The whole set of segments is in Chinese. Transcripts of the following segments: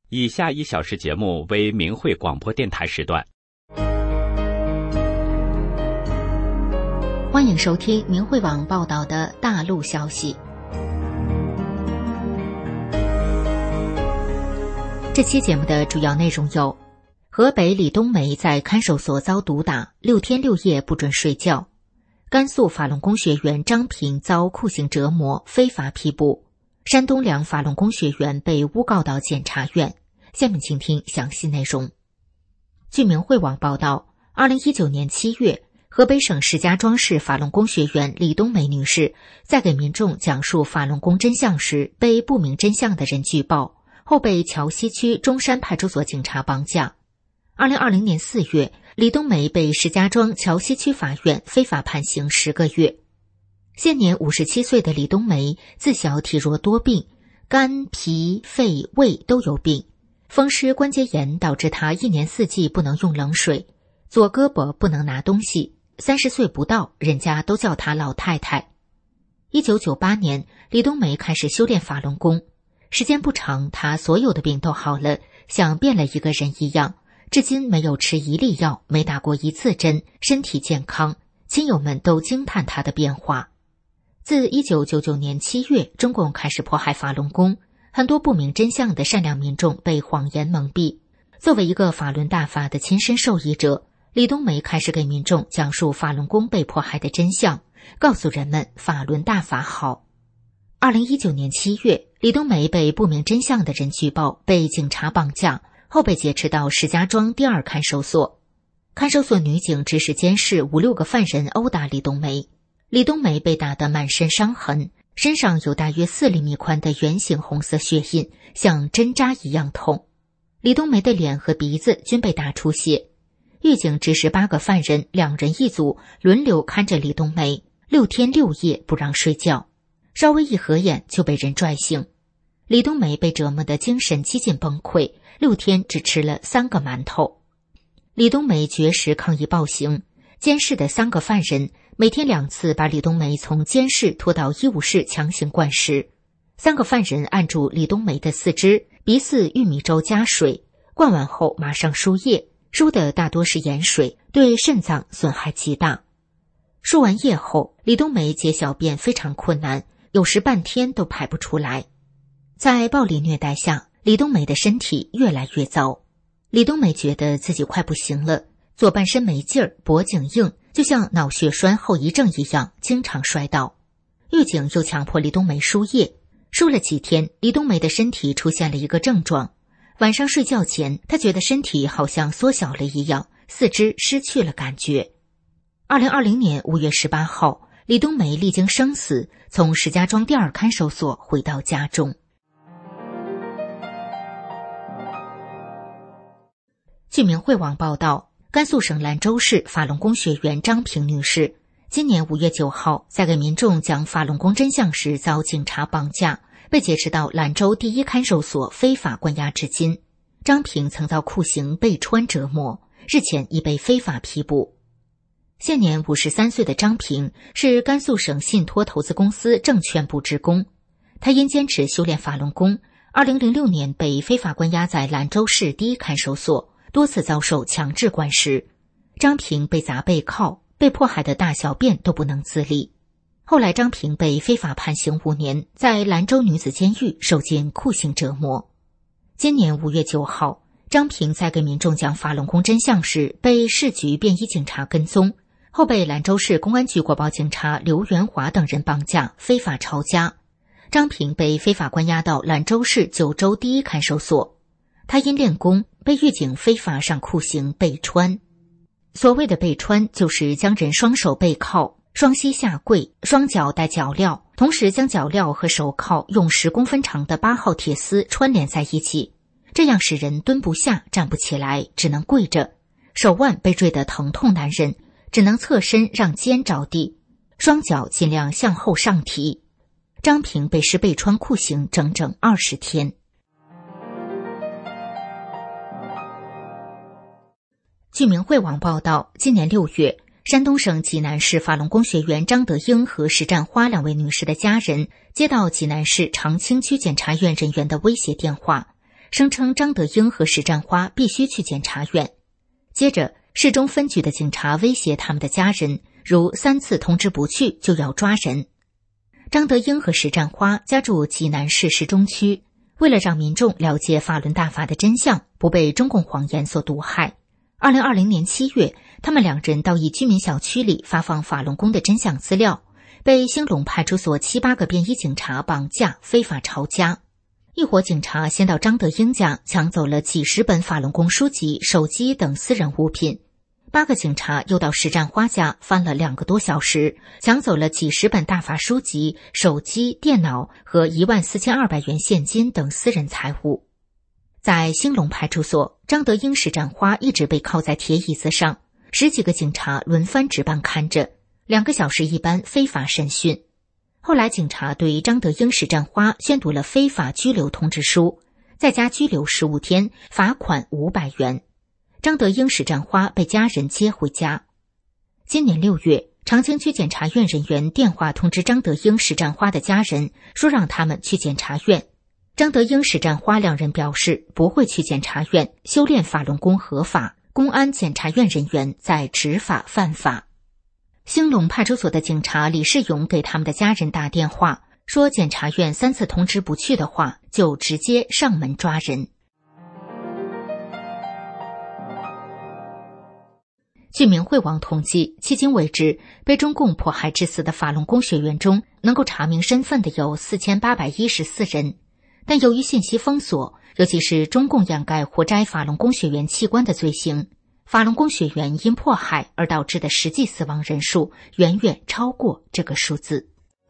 以下1小时节目为明慧广播电台时段。 欢迎收听明慧网报道的大陆消息。这期节目的主要内容有：河北李冬梅在看守所遭毒打，6天6夜不准睡觉；甘肃法轮功学员张平遭酷刑折磨，非法批捕；山东2法轮功学员被诬告到检察院。下面请听详细内容。据明慧网报道，2019年7月，河北省石家庄市法轮功学员李冬梅女士在给民众讲述法轮功真相时，被不明真相的人举报，后被桥西区中山派出所警察绑架。2020年4月，李冬梅被石家庄桥西区法院非法判刑10个月。现年57岁的李冬梅自小体弱多病，肝、脾、肺、胃都有病。风湿关节炎导致她1年4季不能用冷水，左胳膊不能拿东西，30岁不到，人家都叫她老太太。1998年，李冬梅开始修炼法轮功，时间不长，她所有的病都好了，像变了一个人一样，至今没有吃1粒药，没打过1次针，身体健康，亲友们都惊叹她的变化。自1999年7月，中共开始迫害法轮功，很多不明真相的善良民众被谎言蒙蔽。作为一个法轮大法的亲身受益者，李冬梅开始给民众讲述法轮功被迫害的真相，告诉人们法轮大法好。2019年7月，李冬梅被不明真相的人举报，被警察绑架，后被劫持到石家庄第2看守所。看守所女警指使监视5、6个犯人殴打李冬梅，李冬梅被打得满身伤痕，身上有大约4厘米宽的圆形红色血印，像针扎一样痛。李冬梅的脸和鼻子均被打出血。狱警指使8个犯人2人1组轮流看着李冬梅，6天6夜不让睡觉，稍微一合眼就被人拽醒。李冬梅被折磨得精神几近崩溃，6天只吃了3个馒头。李冬梅绝食抗议暴行，监视的3个犯人每天2次把李冬梅从监室拖到医务室强行灌食。3个犯人按住李冬梅的4肢，鼻饲玉米粥加水，灌完后马上输液，输的大多是盐水，对肾脏损害极大。输完液后，李冬梅解小便非常困难，有时半天都排不出来。在暴力虐待下，李冬梅的身体越来越糟。李冬梅觉得自己快不行了，左半身没劲儿，脖颈硬，就像脑血栓后遗症一样，经常摔倒。狱警又强迫李冬梅输液，输了几天，李冬梅的身体出现了一个症状，晚上睡觉前，她觉得身体好像缩小了一样，四肢失去了感觉。2020年5月18号，李冬梅历经生死，从石家庄第2看守所回到家中。据明慧网报道，甘肃省兰州市法轮功学员张平女士今年5月9号在给民众讲法轮功真相时遭警察绑架，被劫持到兰州第1看守所非法关押至今。张平曾遭酷刑被穿折磨，日前已被非法批捕。现年53岁的张平是甘肃省信托投资公司证券部职工，他因坚持修炼法轮功，2006年被非法关押在兰州市第1看守所，多次遭受强制灌食。张平被砸背靠，被迫害的大小便都不能自理。后来张平被非法判刑5年，在兰州女子监狱受尽酷刑折磨。今年5月9号，张平在给民众讲法轮功真相时，被市局便衣警察跟踪，后被兰州市公安局国保警察刘元华等人绑架，非法抄家。张平被非法关押到兰州市九州第1看守所。他因练功被狱警非法上酷刑背穿。所谓的背穿，就是将人双手背靠，双膝下跪，双脚戴脚镣，同时将脚镣和手铐用10公分长的8号铁丝穿连在一起，这样使人蹲不下，站不起来，只能跪着。手腕被坠得疼痛难忍，只能侧身让肩着地，双脚尽量向后上提。张平被施背穿酷刑整整20天。据明慧网报道，今年6月，山东省济南市法轮功学员张德英和石占花2位女士的家人接到济南市长清区检察院人员的威胁电话， 声称张德英和石占花必须去检察院。接着，市中分局的警察威胁他们的家人，如3次通知不去就要抓人。张德英和石占花家住济南市市中区，为了让民众了解法轮大法的真相，不被中共谎言所毒害，2020年7月，他们2人到一居民小区里发放法轮功的真相资料，被兴隆派出所7、8个便衣警察绑架，非法抄家。一伙警察先到张德英家抢走了几十本法轮功书籍、手机等私人物品，8个警察又到石占花家翻了2个多小时，抢走了几十本大法书籍、手机、电脑和14200元现金等私人财物。在兴隆派出所，张德英、石占花一直被铐在铁椅子上，10几个警察轮番值班看着，2个小时一班非法审讯。后来警察对张德英、石占花宣读了非法拘留通知书，在家拘留15天，罚款500元。张德英、石占花被家人接回家。今年6月，长清区检察院人员电话通知张德英、石占花的家人，说让他们去检察院。张德英、石占花2人表示不会去检察院，修炼法轮功合法，公安检察院人员在执法犯法。兴隆派出所的警察李世勇给他们的家人打电话，说检察院3次通知不去的话，就直接上门抓人。据明慧网统计，迄今为止，被中共迫害致死的法轮功学员中，能够查明身份的有4814人。但由于信息封锁，尤其是中共掩盖活摘法轮功学员器官的罪行，法轮功学员因迫害而导致的实际死亡人数远远超过这个数字。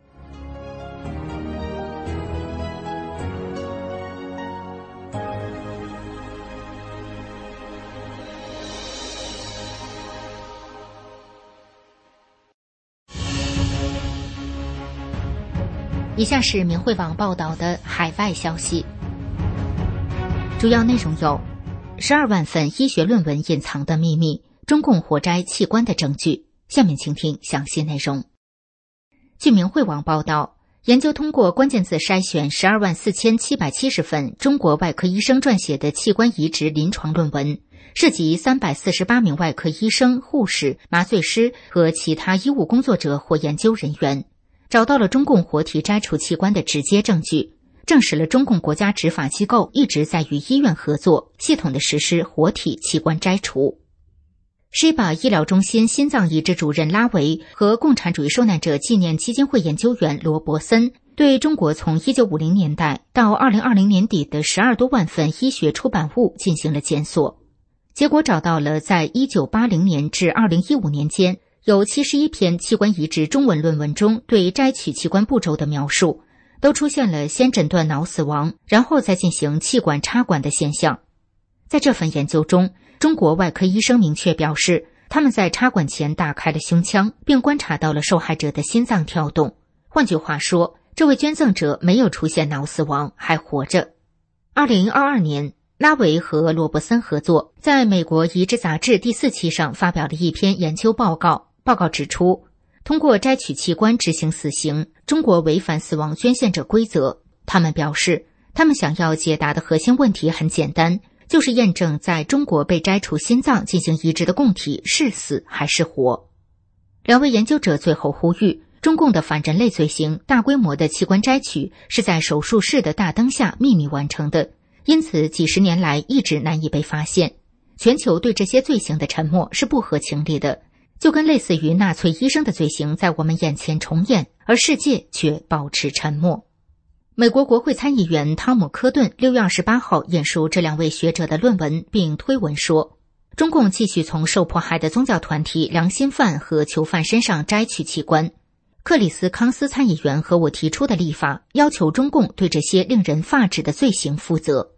以下是明慧网报道的海外消息，主要内容有12万份医学论文隐藏的秘密，中共活摘器官的证据。下面请听详细内容。据明慧网报道，研究通过关键字筛选124770份中国外科医生撰写的器官移植临床论文，涉及348名外科医生、护士、麻醉师和其他医务工作者或研究人员，找到了中共活体摘除器官的直接证据，证实了中共国家执法机构一直在与医院合作，系统地实施活体器官摘除。Sheba 医疗中心心脏移植主任拉维和共产主义受难者纪念基金会研究员罗伯森对中国从1950年代到2020年底的12多万份医学出版物进行了检索，结果找到了在1980年至2015年间有71篇器官移植中文论文中对摘取器官步骤的描述，都出现了先诊断脑死亡，然后再进行气管插管的现象。在这份研究中，中国外科医生明确表示，他们在插管前打开了胸腔，并观察到了受害者的心脏跳动。换句话说，这位捐赠者没有出现脑死亡，还活着。2022年，拉维和罗伯森合作，在美国移植杂志第4期上发表了一篇研究报告。报告指出，通过摘取器官执行死刑，中国违反死亡捐献者规则。他们表示，他们想要解答的核心问题很简单，就是验证在中国被摘除心脏进行移植的供体是死还是活。2位研究者最后呼吁，中共的反人类罪行大规模的器官摘取是在手术室的大灯下秘密完成的，因此几十年来一直难以被发现。全球对这些罪行的沉默是不合情理的，就跟类似于纳粹医生的罪行在我们眼前重演，而世界却保持沉默。美国国会参议员汤姆·科顿6月28号引述这2位学者的论文，并推文说，中共继续从受迫害的宗教团体、良心犯和囚犯身上摘取器官。克里斯康斯参议员和我提出的立法，要求中共对这些令人发指的罪行负责。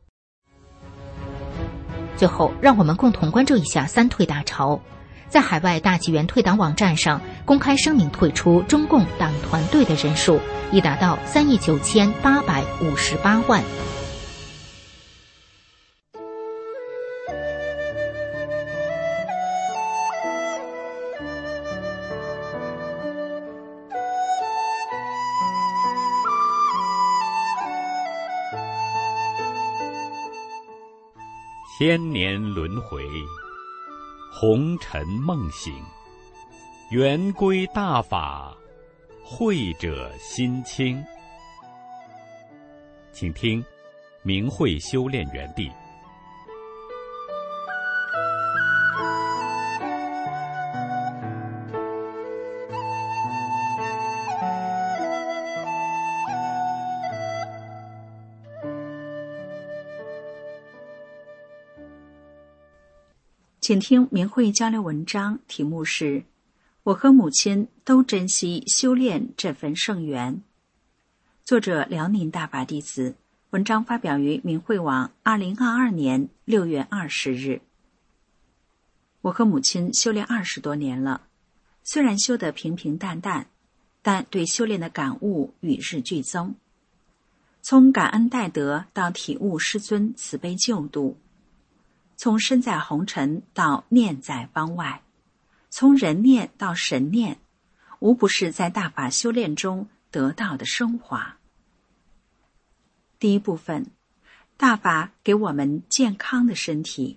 最后，让我们共同关注一下三退大潮。在海外大纪元退党网站上公开声明退出中共党团队的人数已达到3亿9858万。 千年轮回，红尘梦醒，圆归大法，慧者心清。请听明慧修炼园地。 请听明慧交流文章，题目是我和母亲都珍惜修炼这份圣缘。作者辽宁大法弟子，文章发表于明慧网2022年6月20日。我和母亲修炼20多年了，虽然修得平平淡淡，但对修炼的感悟与日俱增。从感恩戴德到体悟师尊慈悲救度，从身在红尘到念在方外，从人念到神念，无不是在大法修炼中得到的升华。第一部分，大法给我们健康的身体。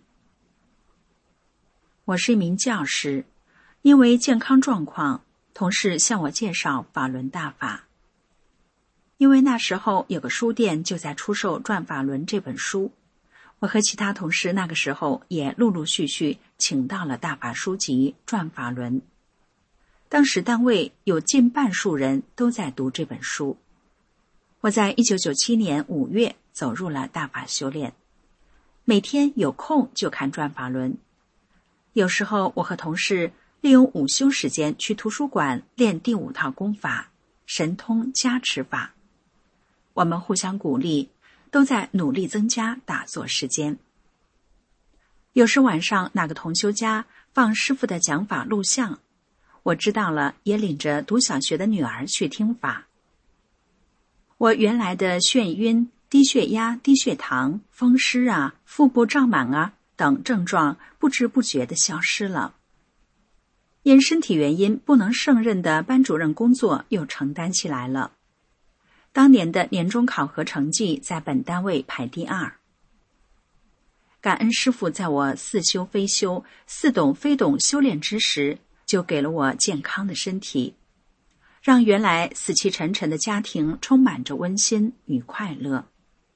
我是一名教师，因为健康状况，同事向我介绍法轮大法。因为那时候有个书店就在出售《转法轮》这本书，我和其他同事那个时候也陆陆续续请到了大法书籍《转法轮》。当时单位有近半数人都在读这本书。我在1997年5月走入了大法修炼，每天有空就看《转法轮》。有时候我和同事利用午休时间去图书馆练第5套功法神通加持法。我们互相鼓励，都在努力增加打坐时间。有时晚上哪个同修家放师父的讲法录像，我知道了，也领着读小学的女儿去听法。我原来的眩晕、低血压、低血糖、风湿啊、腹部胀满啊等症状不知不觉地消失了。因身体原因不能胜任的班主任工作又承担起来了。当年的年终考核成绩在本单位排第2。感恩师父在我似修非修、似懂非懂修炼之时，就给了我健康的身体，让原来死气沉沉的家庭充满着温馨与快乐。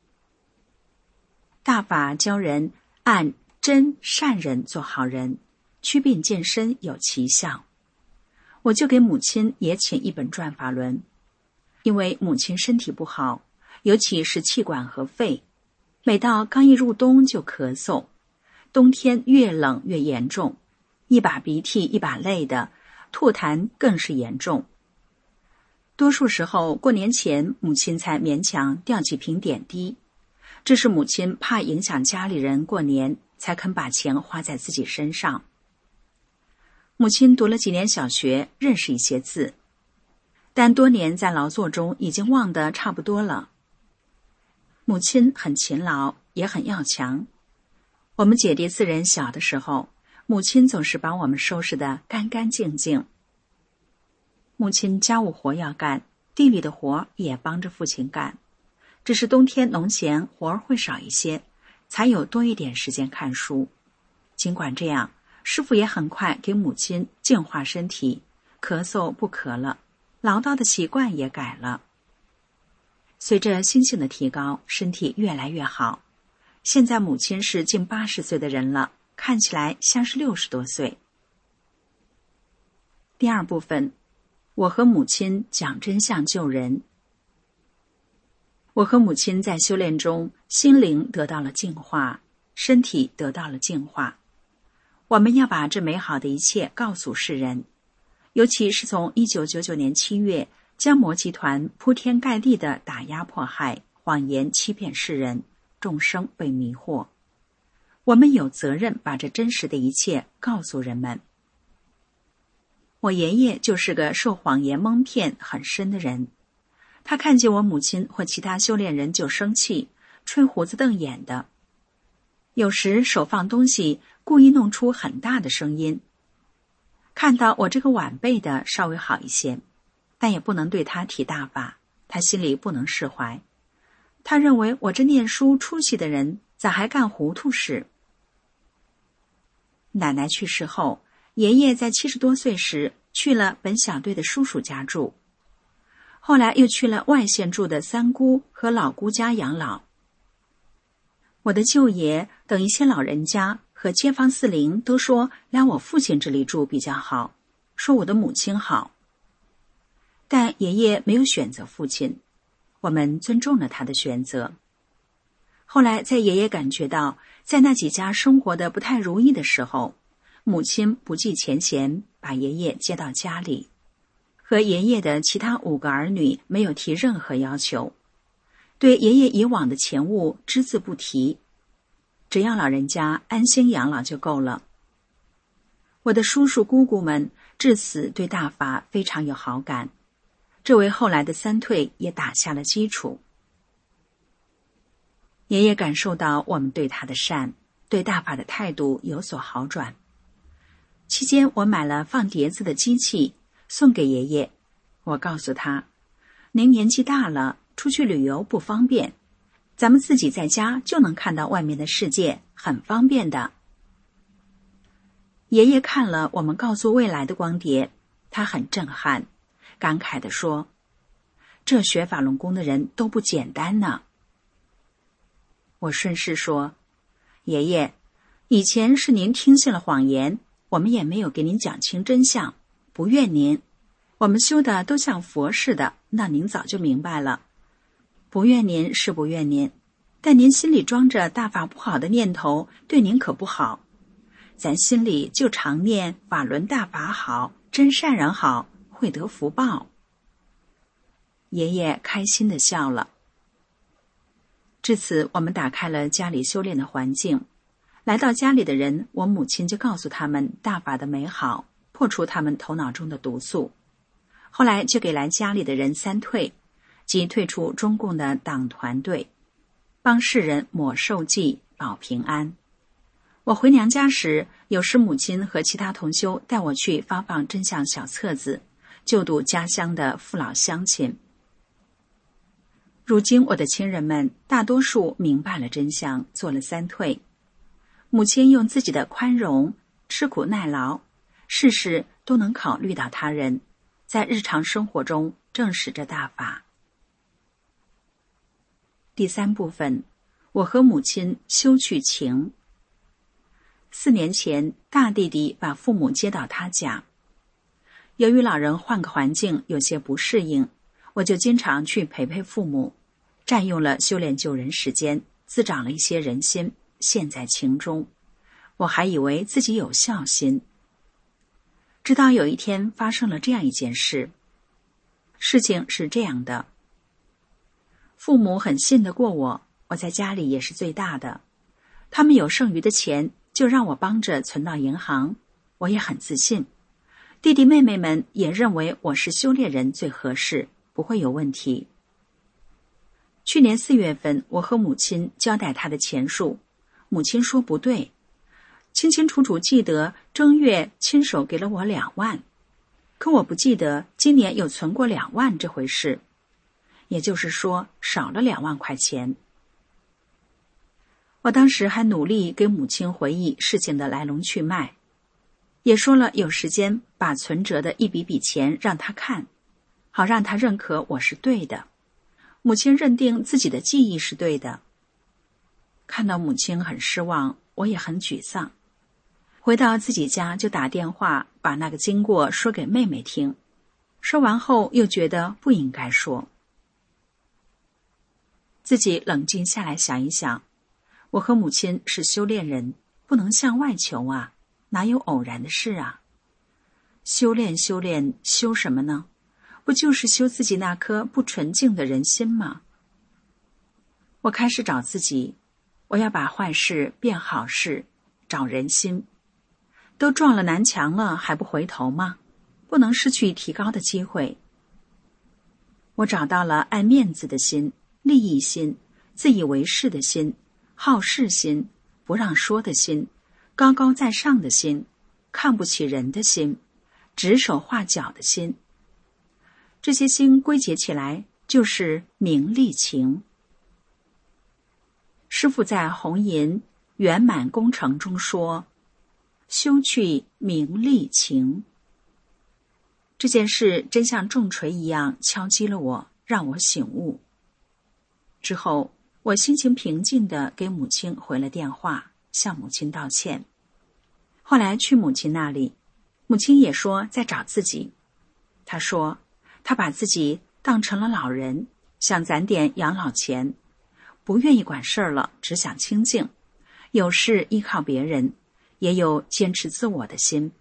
大法教人按真善人做好人，祛病健身有奇效。我就给母亲也请一本《转法轮》。因为母亲身体不好，尤其是气管和肺，每到刚一入冬就咳嗽，冬天越冷越严重，一把鼻涕一把泪的，吐痰更是严重。多数时候过年前母亲才勉强掉几瓶点滴，这是母亲怕影响家里人过年，才肯把钱花在自己身上。母亲读了几年小学，认识一些字，但多年在劳作中已经忘得差不多了。母亲很勤劳，也很要强。我们姐弟4人小的时候，母亲总是把我们收拾得干干净净。母亲家务活要干，地里的活也帮着父亲干，只是冬天农闲活会少一些，才有多一点时间看书。尽管这样，师父也很快给母亲净化身体，咳嗽不咳了，唠叨的习惯也改了。随着心性的提高，身体越来越好。现在母亲是近80岁的人了，看起来像是60多岁。第2部分，我和母亲讲真相救人。我和母亲在修炼中，心灵得到了净化，身体得到了净化。我们要把这美好的一切告诉世人，尤其是从1999年7月，江魔集团铺天盖地的打压迫害、谎言欺骗世人，众生被迷惑。我们有责任把这真实的一切告诉人们。我爷爷就是个受谎言蒙骗很深的人，他看见我母亲或其他修炼人就生气，吹胡子瞪眼的。有时手放东西，故意弄出很大的声音。看到我这个晚辈的稍微好一些，但也不能对他提大法，他心里不能释怀。他认为我这念书出息的人，咋还干糊涂事？ 奶奶去世后，爷爷在70多岁时去了本小队的叔叔家住，后来又去了外县住的三姑和老姑家养老。我的舅爷等一些老人家和街坊四邻都说来我父亲这里住比较好，说我的母亲好。但爷爷没有选择父亲，我们尊重了他的选择。后来在爷爷感觉到在那几家生活的不太如意的时候，母亲不计前嫌把爷爷接到家里，和爷爷的其他5个儿女没有提任何要求，对爷爷以往的前务只字不提，只要老人家安心养老就够了。我的叔叔姑姑们至此对大法非常有好感，这为后来的三退也打下了基础。爷爷感受到我们对他的善，对大法的态度有所好转。期间我买了放碟子的机器送给爷爷，我告诉他，您年纪大了，出去旅游不方便，咱们自己在家就能看到外面的世界，很方便的。爷爷看了我们告诉未来的光碟，他很震撼，感慨地说，这学法轮功的人都不简单呢。我顺势说，爷爷，以前是您听信了谎言，我们也没有给您讲清真相，不怨您，我们修的都像佛似的，那您早就明白了。不怨您是不怨您，但您心里装着大法不好的念头，对您可不好。咱心里就常念法轮大法好，真善人好，会得福报。爷爷开心地笑了。至此，我们打开了家里修炼的环境。来到家里的人，我母亲就告诉他们大法的美好，破除他们头脑中的毒素。后来就给来家里的人三退，即退出中共的党团队，帮世人抹受记，保平安。我回娘家时，有时母亲和其他同修带我去发放真相小册子，救度家乡的父老乡亲。如今我的亲人们大多数明白了真相，做了三退。母亲用自己的宽容、吃苦耐劳，事事都能考虑到他人，在日常生活中证实着大法。第3部分，我和母亲修去情。4年前，大弟弟把父母接到他家。由于老人换个环境有些不适应，我就经常去陪陪父母，占用了修炼救人时间，滋长了一些人心，陷在情中。我还以为自己有孝心。直到有一天发生了这样一件事。事情是这样的，父母很信得过我，我在家里也是最大的，他们有剩余的钱就让我帮着存到银行，我也很自信。弟弟妹妹们也认为我是修炼人最合适，不会有问题。去年4月份，我和母亲交代她的钱数，母亲说不对，清清楚楚记得正月亲手给了我2万，可我不记得今年有存过2万这回事，也就是说少了2万块钱。我当时还努力给母亲回忆事情的来龙去脉，也说了有时间把存折的一笔笔钱让她看，好让她认可我是对的。母亲认定自己的记忆是对的。看到母亲很失望，我也很沮丧。回到自己家就打电话把那个经过说给妹妹听，说完后又觉得不应该说。自己冷静下来想一想，我和母亲是修炼人，不能向外求啊，哪有偶然的事啊？修炼修什么呢？不就是修自己那颗不纯净的人心吗？我开始找自己，我要把坏事变好事，找人心。都撞了南墙了，还不回头吗？不能失去提高的机会。我找到了爱面子的心、利益心、自以为是的心、好事心、不让说的心、高高在上的心、看不起人的心、指手画脚的心。这些心归结起来就是名利情。师父在红银圆满工程中说， 休去名利情。这件事真像重锤一样敲击了我，让我醒悟。之后，我心情平静地给母亲回了电话，向母亲道歉。后来去母亲那里，母亲也说在找自己。她说，她把自己当成了老人，想攒点养老钱，不愿意管事儿了，只想清静，有事依靠别人，也有坚持自我的心。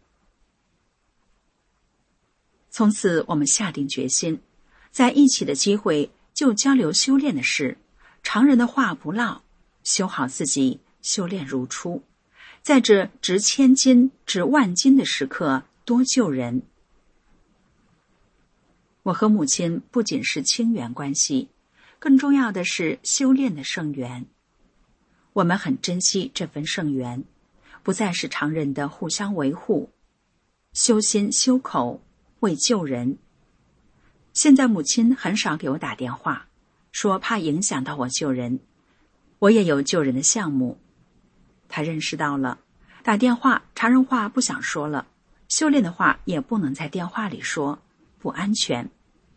从此我们下定决心，在一起的机会就交流修炼的事，常人的话不落，修好自己，修炼如初，在这值千金值万金的时刻多救人。我和母亲不仅是亲缘关系，更重要的是修炼的圣缘。我们很珍惜这份圣缘，不再是常人的互相维护，修心修口，为救人。现在母亲很少给我打电话，说怕影响到我救人。我也有救人的项目。她认识到了，打电话常人话不想说了，修炼的话也不能在电话里说，不安全。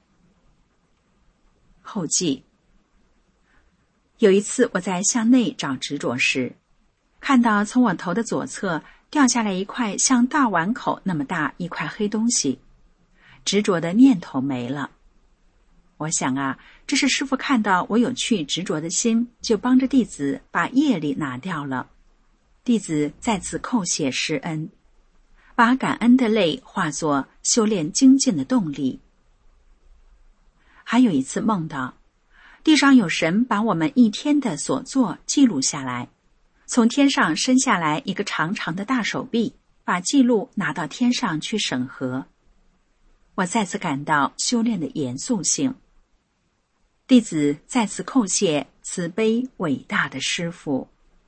后记：有一次我在向内找执着时，看到从我头的左侧掉下来一块像大碗口那么大一块黑东西，执着的念头没了。我想啊，这是师父看到我有去执着的心，就帮着弟子把业力拿掉了。弟子再次叩谢师恩，把感恩的泪化作修炼精进的动力。还有一次梦到地上有神把我们一天的所作记录下来，从天上伸下来一个长长的大手臂，把记录拿到天上去审核。我再次感到修炼的严肃性。弟子再次叩谢慈悲伟大的师父。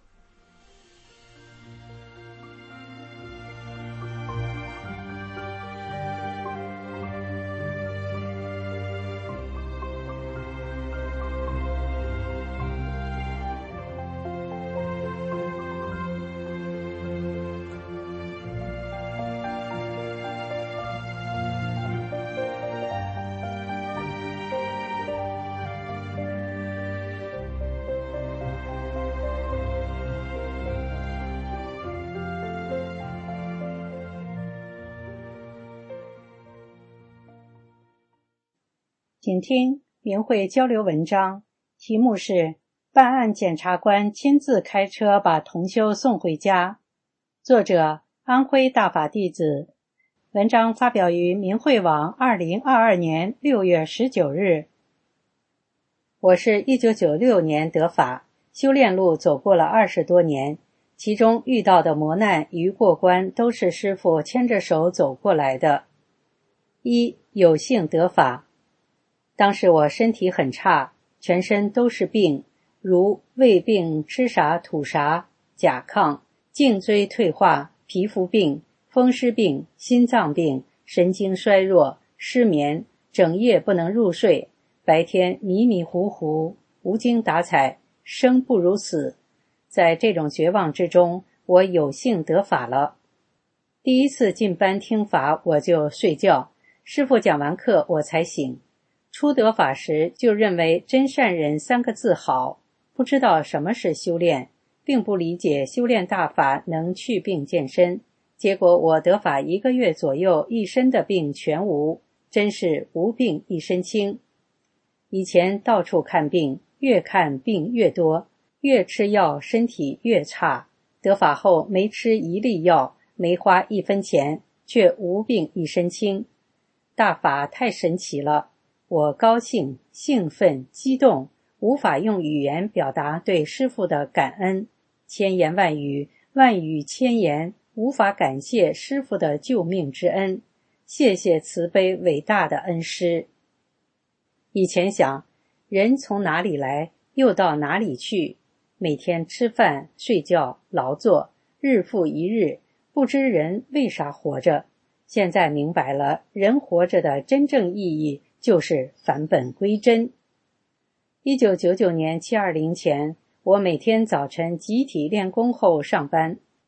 请听明慧交流文章，题目是办案检察官亲自开车把同修送回家，作者安徽大法弟子。文章发表于明慧网2022年6月19日。我是1996年得法，修炼路走过了20多年，其中遇到的磨难与过关都是师父牵着手走过来的。一，有幸得法。当时我身体很差，全身都是病，如胃病、吃啥吐啥、甲亢、颈椎退化、皮肤病、风湿病、心脏病、神经衰弱、失眠，整夜不能入睡，白天迷迷糊糊，无精打采，生不如死。在这种绝望之中，我有幸得法了。第一次进班听法，我就睡觉，师父讲完课我才醒。初得法时就认为真善人3个字好，不知道什么是修炼，并不理解修炼大法能去病健身。结果我得法1个月左右，一身的病全无，真是无病一身轻。以前到处看病，越看病越多，越吃药身体越差。得法后没吃一粒药，没花1分钱，却无病一身轻。大法太神奇了，我高兴、兴奋、激动，无法用语言表达对师父的感恩，千言万语，万语千言，无法感谢师父的救命之恩。谢谢慈悲伟大的恩师。以前想，人从哪里来，又到哪里去？每天吃饭、睡觉、劳作，日复一日，不知人为啥活着。现在明白了，人活着的真正意义就是返本归真。1999年720前，我每天早晨集体练功后上班，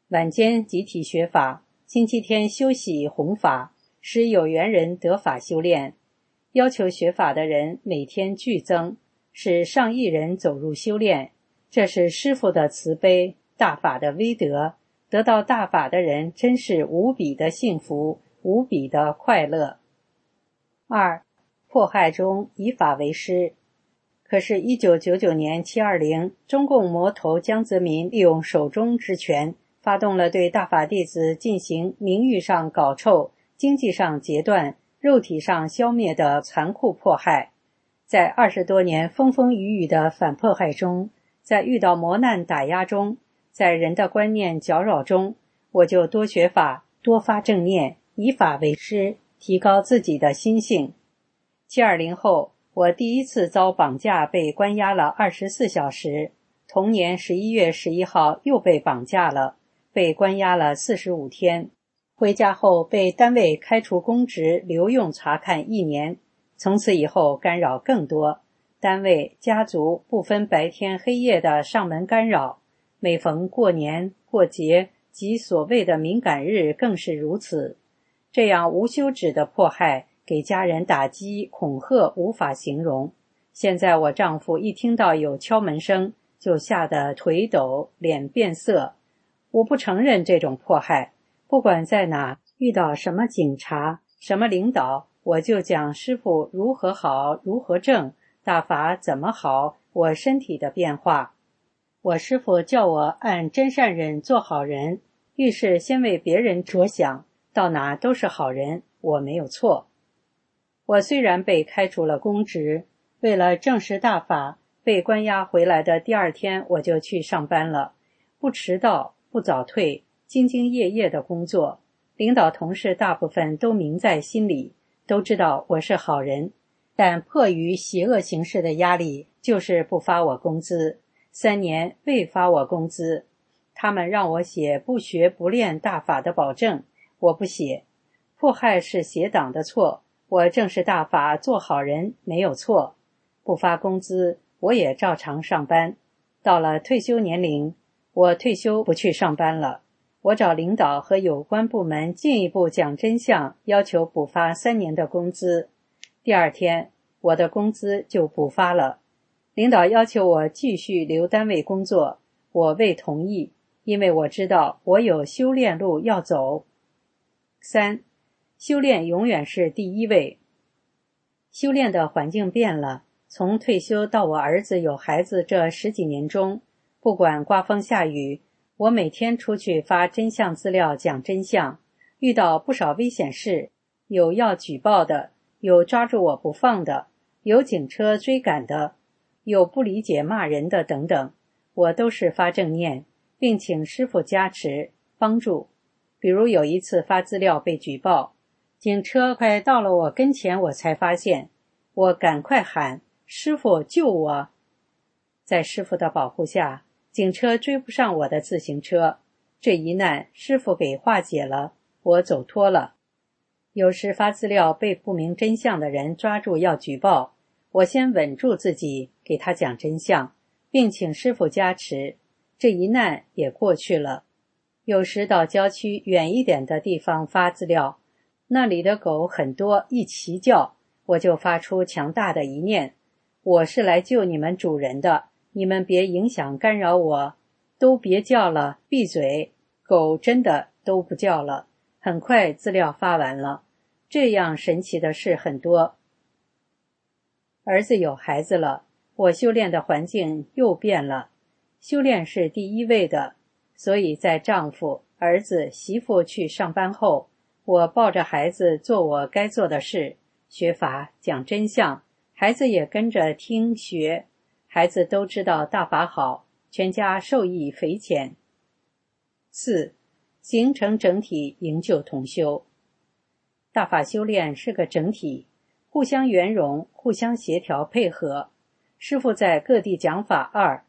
晚间集体学法，星期天休息弘法，使有缘人得法修炼。要求学法的人每天剧增，使上亿人走入修炼。这是师父的慈悲，大法的威德。得到大法的人真是无比的幸福，无比的快乐。2. 迫害中以法为师。可是1999年720，中共魔头江泽民利用手中之权，发动了对大法弟子进行名誉上搞臭、经济上截断、肉体上消灭的残酷迫害。在20多年风风雨雨的反迫害中，在遇到磨难打压中，在人的观念搅扰中，我就多学法，多发正念，以法为师，提高自己的心性。720后，我第一次遭绑架，被关押了24小时。同年11月11号又被绑架了，被关押了45天。回家后被单位开除公职，留用查看1年。从此以后干扰更多，单位、家族不分白天黑夜的上门干扰，每逢过年、过节及所谓的敏感日更是如此。这样无休止的迫害，给家人打击、恐吓无法形容。现在我丈夫一听到有敲门声，就吓得腿抖、脸变色。我不承认这种迫害，不管在哪，遇到什么警察、什么领导，我就讲师父如何好，如何正，大法怎么好，我身体的变化。我师父叫我按真善忍做好人，遇事先为别人着想，到哪都是好人，我没有错。我虽然被开除了公职，为了证实大法，被关押回来的第2天我就去上班了，不迟到，不早退，兢兢业业的工作。领导同事大部分都明在心里，都知道我是好人，但迫于邪恶形势的压力，就是不发我工资。3年未发我工资，他们让我写不学不练大法的保证，我不写。迫害是邪党的错，我正是大法做好人，没有错。不发工资，我也照常上班。到了退休年龄，我退休不去上班了。我找领导和有关部门进一步讲真相，要求补发3年的工资。第2天，我的工资就补发了。领导要求我继续留单位工作，我未同意，因为我知道我有修炼路要走。3. 修炼永远是第一位。修炼的环境变了，从退休到我儿子有孩子这10几年中，不管刮风下雨，我每天出去发真相资料讲真相，遇到不少危险事，有要举报的，有抓住我不放的，有警车追赶的，有不理解骂人的等等，我都是发正念，并请师父加持帮助。比如有一次发资料被举报，警车快到了我跟前，我才发现，我赶快喊师父救我。在师父的保护下，警车追不上我的自行车，这一难师父给化解了，我走脱了。有时发资料被不明真相的人抓住要举报，我先稳住自己，给他讲真相，并请师父加持，这一难也过去了。有时到郊区远一点的地方发资料，那里的狗很多，一齐叫，我就发出强大的一念，我是来救你们主人的，你们别影响干扰我，都别叫了，闭嘴。狗真的都不叫了，很快资料发完了。这样神奇的事很多。儿子有孩子了，我修炼的环境又变了。修炼是第一位的，所以在丈夫、儿子、媳妇去上班后，我抱着孩子做我该做的事，学法讲真相，孩子也跟着听学，孩子都知道大法好，全家受益匪浅。4. 形成整体，营救同修。大法修炼是个整体，互相圆融，互相协调配合。师父在各地讲法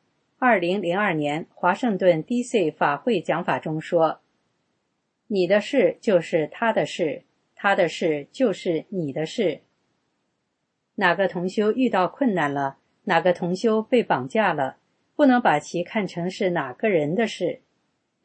2002年华盛顿 DC 法会讲法中说，你的事就是他的事，他的事就是你的事。哪个同修遇到困难了，哪个同修被绑架了，不能把其看成是哪个人的事。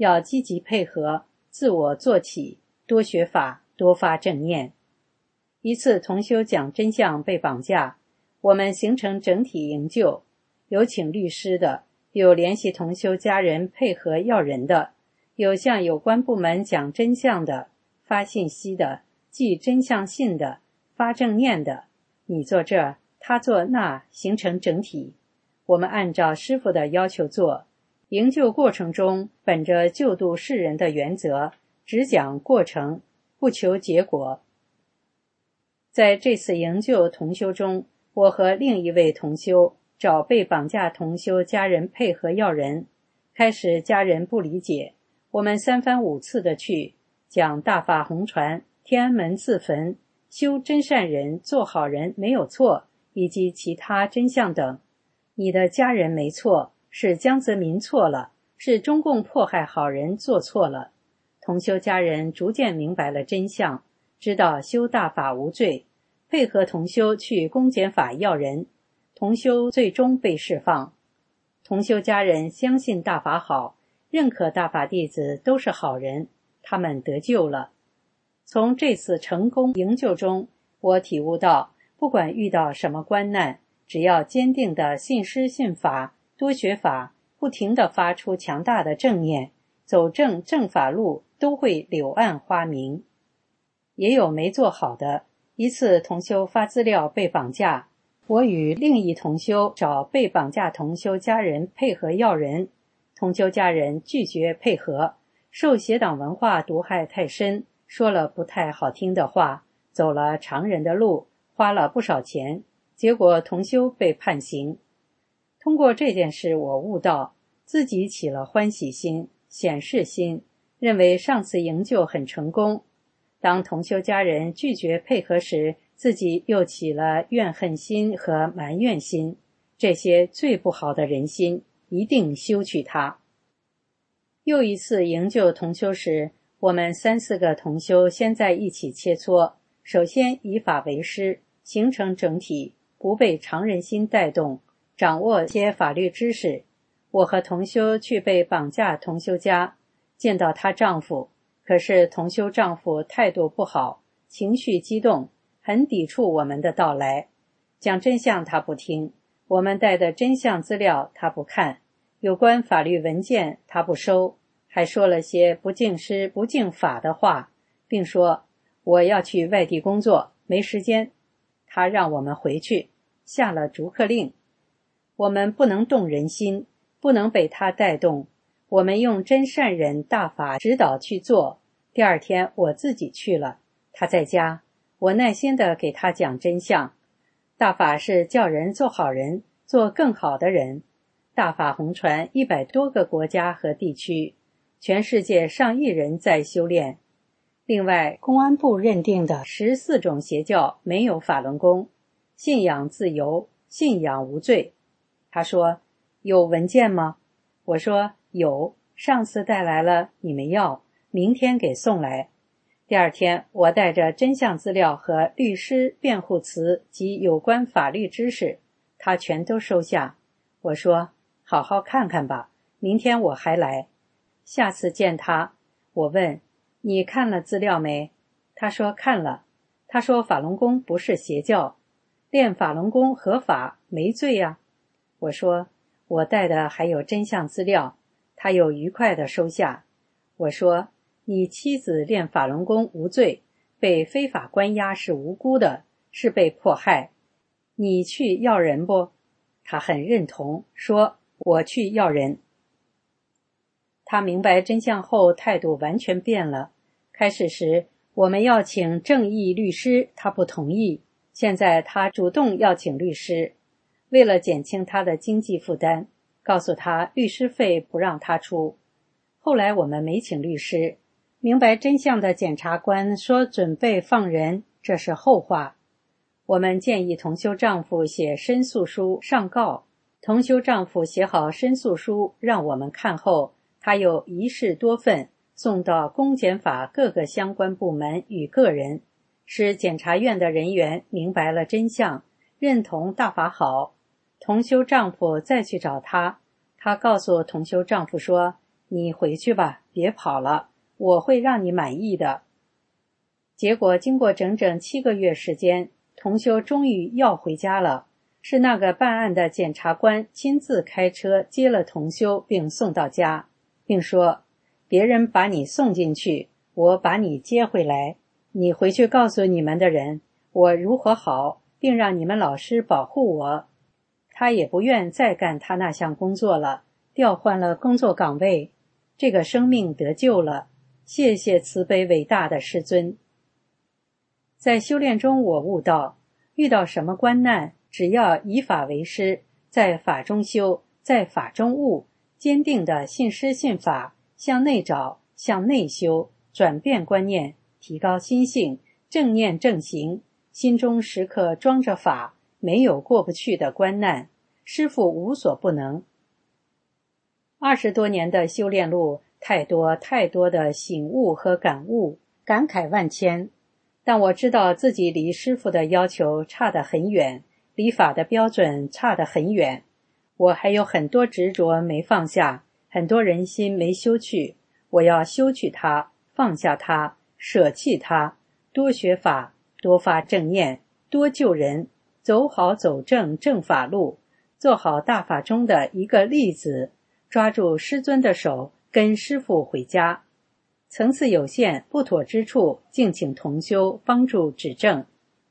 要积极配合，自我做起，多学法，多发正念。一次同修讲真相被绑架，我们形成整体营救，有请律师的，有联系同修家人配合要人的，有向有关部门讲真相的，发信息的，寄真相信的，发正念的，你做这，他做那，形成整体。我们按照师父的要求做，营救过程中本着救度世人的原则，只讲过程，不求结果。在这次营救同修中，我和另一位同修找被绑架同修家人配合要人，开始家人不理解，我们3番5次的去讲大法红传、天安门自焚、修真善人、做好人没有错，以及其他真相等。你的家人没错，是江泽民错了，是中共迫害好人做错了。同修家人逐渐明白了真相，知道修大法无罪，配合同修去公检法要人，同修最终被释放。同修家人相信大法好，认可大法弟子都是好人，他们得救了。从这次成功营救中，我体悟到，不管遇到什么关难，只要坚定的信师信法，多学法，不停地发出强大的正念，走正法路，都会柳暗花明。也有没做好的，一次同修发资料被绑架，我与另一同修找被绑架同修家人配合要人，同修家人拒绝配合，受邪党文化毒害太深，说了不太好听的话，走了常人的路，花了不少钱，结果同修被判刑。通过这件事，我悟到自己起了欢喜心、显示心，认为上次营救很成功。当同修家人拒绝配合时，自己又起了怨恨心和埋怨心，这些最不好的人心，一定修去它。又一次营救同修时，我们3、4个同修先在一起切磋，首先以法为师，形成整体，不被常人心带动，掌握些法律知识。我和同修去被绑架同修家，见到她丈夫，可是同修丈夫态度不好，情绪激动，很抵触我们的到来。讲真相他不听，我们带的真相资料他不看，有关法律文件他不收，还说了些不敬师不敬法的话，并说我要去外地工作，没时间。他让我们回去，下了逐客令。我们不能动人心，不能被他带动，我们用真善忍大法指导去做。第2天我自己去了，他在家，我耐心地给他讲真相。大法是叫人做好人，做更好的人。大法红传100多个国家和地区，全世界上亿人在修炼。另外，公安部认定的14种邪教没有法轮功，信仰自由，信仰无罪。他说，有文件吗？我说有，上次带来了，你们要，明天给送来。第2天，我带着真相资料和律师辩护词及有关法律知识，他全都收下。我说，好好看看吧，明天我还来。下次见他，我问，你看了资料没？他说看了。他说法轮功不是邪教，练法轮功合法，没罪呀。我说，我带的还有真相资料。他又愉快地收下。我说，你妻子练法轮功无罪，被非法关押是无辜的，是被迫害。你去要人不？他很认同，说我去要人。他明白真相后，态度完全变了。开始时，我们要请正义律师，他不同意。现在他主动要请律师，为了减轻他的经济负担，告诉他律师费不让他出。后来我们没请律师，明白真相的检察官说准备放人，这是后话。我们建议同修丈夫写申诉书上告，同修丈夫写好申诉书让我们看后，他又一式多份送到公检法各个相关部门与个人，使检察院的人员明白了真相，认同大法好。同修丈夫再去找他，他告诉同修丈夫说，你回去吧， 别跑了，我会让你满意的。”结果经过整整7个月时间，同修终于要回家了。是那个办案的检察官亲自开车接了同修并送到家，并说：“别人把你送进去，我把你接回来，你回去告诉你们的人我如何好，并让你们老师保护我。”他也不愿再干他那项工作了，调换了工作岗位。这个生命得救了，谢谢慈悲伟大的师尊。在修炼中，我悟到，遇到什么关难，只要以法为师，在法中修，在法中悟，坚定的信师信法，向内找，向内修，转变观念，提高心性，正念正行，心中时刻装着法，没有过不去的关难，师父无所不能。20多年的修炼路，太多的醒悟和感悟，感慨万千。但我知道自己离师父的要求差得很远，离法的标准差得很远。我还有很多执着没放下，很多人心没修去。我要修去它，放下它，舍弃它，多学法，多发正念，多救人，走好走正正法路，做好大法中的一个例子，抓住师尊的手，跟师父回家。层次有限，不妥之处，敬请同修帮助指正。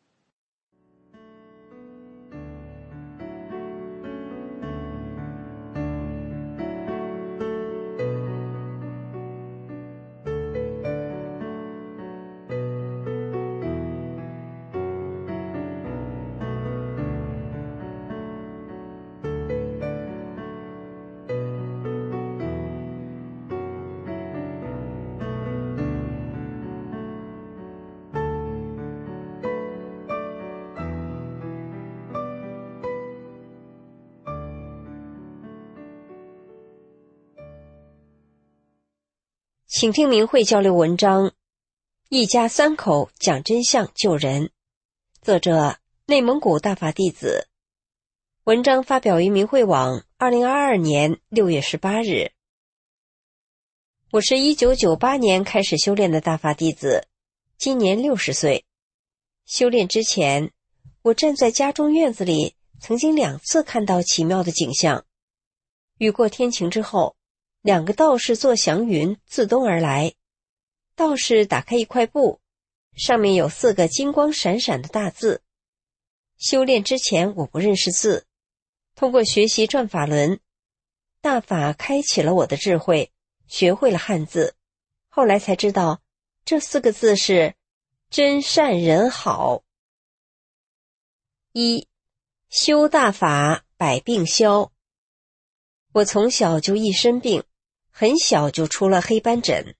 请听明慧交流文章，一家3口讲真相救人，作者内蒙古大法弟子。文章发表于明慧网2022年6月18日。我是1998年开始修炼的大法弟子，今年60岁。修炼之前，我站在家中院子里，曾经2次看到奇妙的景象。雨过天晴之后，2个道士坐祥云自东而来。道士打开一块布，上面有4个金光闪闪的大字。修炼之前我不认识字，通过学习转法轮，大法开启了我的智慧，学会了汉字。后来才知道，这4个字是真善人好。1. 修大法百病消。我从小就一身病，很小就出了黑斑疹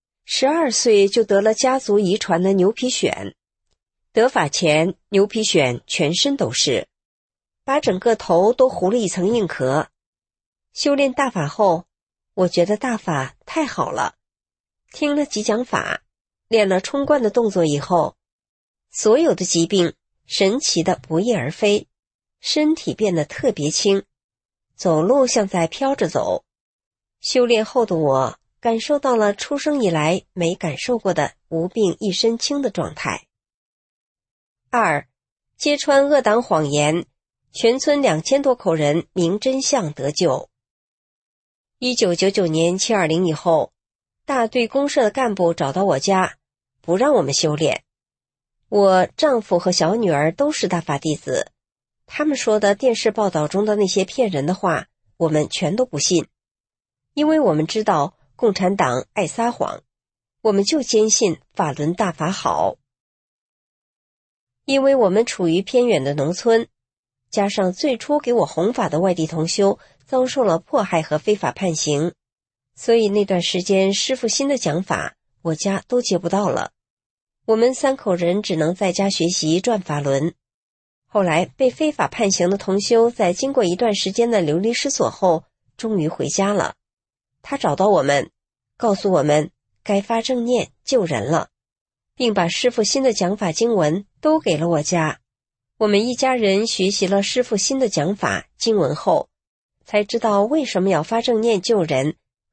，12岁就得了家族遗传的牛皮癣。得法前，牛皮癣全身都是，把整个头都糊了一层硬壳。修炼大法后，我觉得大法太好了。听了几讲法，练了冲冠的动作以后，所有的疾病神奇的不翼而飞，身体变得特别轻，走路像在飘着走。修炼后的我感受到了出生以来没感受过的无病一身轻的状态。2. 揭穿恶党谎言，全村2000多口人明真相得救。1999年720以后，大队公社的干部找到我家，不让我们修炼。我丈夫和小女儿都是大法弟子，他们说的电视报道中的那些骗人的话，我们全都不信。因为我们知道共产党爱撒谎，我们就坚信法轮大法好。因为我们处于偏远的农村，加上最初给我弘法的外地同修遭受了迫害和非法判刑，所以那段时间师父新的讲法我家都接不到了。我们3口人只能在家学习转法轮。后来被非法判刑的同修在经过一段时间的流离失所后，终于回家了。他找到我们，告诉我们该发正念救人了，并把师父新的讲法经文都给了我家。我们一家人学习了师父新的讲法经文后，才知道为什么要发正念救人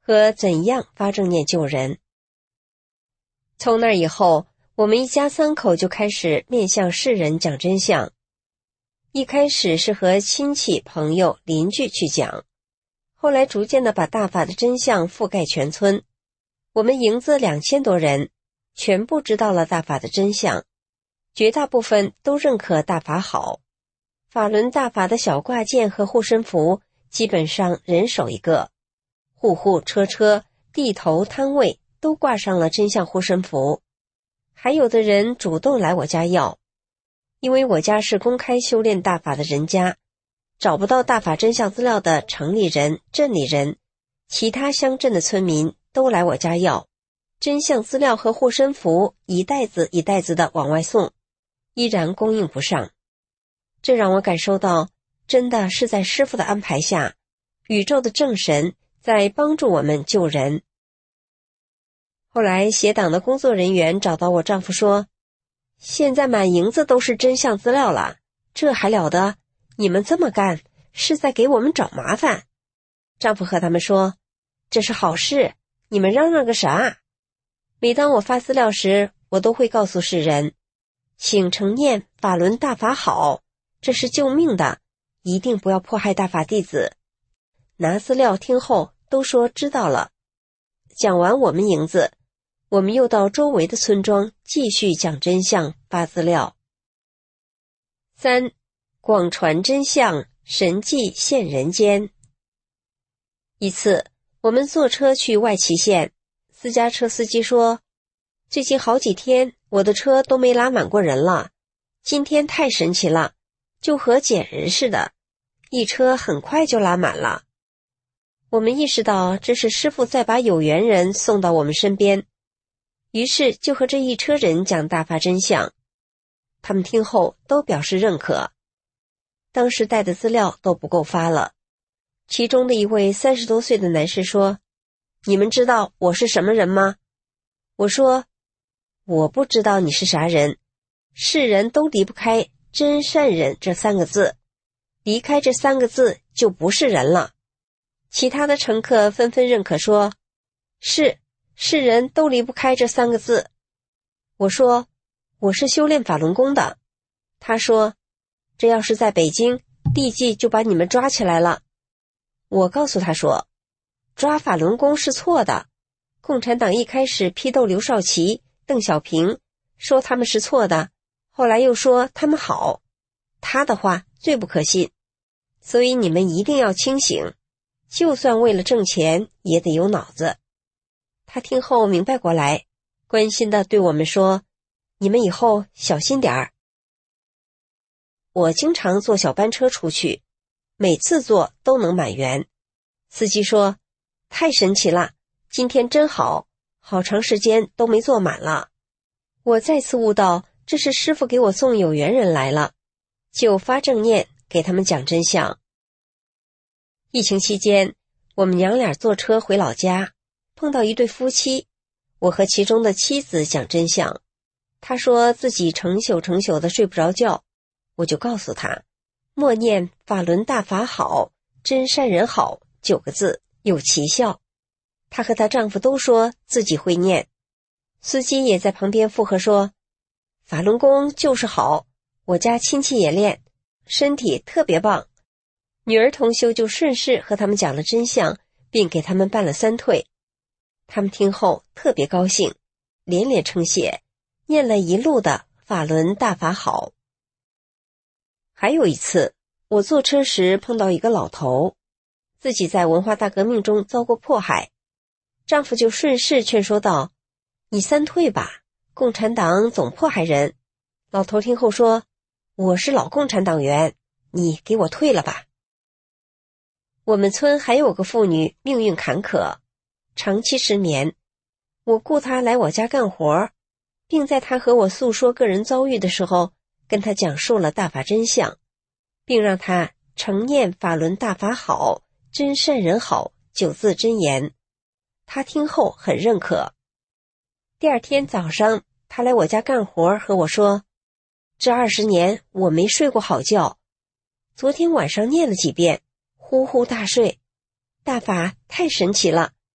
和怎样发正念救人。从那以后，我们一家3口就开始面向世人讲真相。一开始是和亲戚、朋友、邻居去讲，后来逐渐的把大法的真相覆盖全村。我们营子2000多人，全部知道了大法的真相，绝大部分都认可大法好。法轮大法的小挂件和护身符，基本上人手一个，户户车车、地头摊位都挂上了真相护身符。还有的人主动来我家要，因为我家是公开修炼大法的人家，找不到大法真相资料的城里人、镇里人，其他乡镇的村民都来我家要真相资料和护身符，一袋子一袋子的往外送，依然供应不上。这让我感受到，真的是在师父的安排下，宇宙的正神在帮助我们救人。后来协党的工作人员找到我丈夫说，现在满营子都是真相资料了，这还了得？你们这么干，是在给我们找麻烦。丈夫和他们说，这是好事，你们嚷嚷个啥？每当我发资料时，我都会告诉世人，请承念法轮大法好，这是救命的，一定不要迫害大法弟子。拿资料听后都说知道了。讲完我们营子，我们又到周围的村庄继续讲真相发资料。3. 广传真相，神迹现人间。一次我们坐车去外岐县，私家车司机说，最近好几天我的车都没拉满过人了，今天太神奇了，就和捡人似的，一车很快就拉满了。我们意识到这是师父在把有缘人送到我们身边，于是就和这一车人讲大法真相。他们听后都表示认可。当时带的资料都不够发了，其中的一位30多岁的男士说，你们知道我是什么人吗？我说，我不知道你是啥人，世人都离不开真善忍这3个字，离开这3个字就不是人了。其他的乘客纷纷认可说，是，世人都离不开这3个字。我说，我是修炼法轮功的。他说，这要是在北京，立即就把你们抓起来了。我告诉他说，抓法轮功是错的，共产党一开始批斗刘少奇、邓小平，说他们是错的，后来又说他们好，他的话最不可信，所以你们一定要清醒，就算为了挣钱也得有脑子。他听后明白过来，关心地对我们说，你们以后小心点儿。我经常坐小班车出去，每次坐都能满员。司机说，太神奇了，今天真好，好长时间都没坐满了。我再次悟到，这是师父给我送有缘人来了，就发正念给他们讲真相。疫情期间，我们娘俩坐车回老家，碰到一对夫妻，我和其中的妻子讲真相。他说自己成宿的睡不着觉，我就告诉他，默念法轮大法好，真善人好9个字有奇效。她和她丈夫都说自己会念，司机也在旁边附和说，法轮功就是好，我家亲戚也练，身体特别棒。女儿同修就顺势和他们讲了真相，并给他们办了3退。他们听后特别高兴，连连称谢，念了一路的法轮大法好。还有一次，我坐车时碰到一个老头，自己在文化大革命中遭过迫害，丈夫就顺势劝说道，你3退吧，共产党总迫害人。老头听后说，我是老共产党员，你给我退了吧。我们村还有个妇女命运坎坷，长期失眠，我雇她来我家干活，并在她和我诉说个人遭遇的时候，跟她讲述了大法真相，并让她承念法轮大法好，真善人好9字真言。她听后很认可。第2天早上，她来我家干活，和我说，这20年我没睡过好觉，昨天晚上念了几遍，呼呼大睡，大法太神奇了，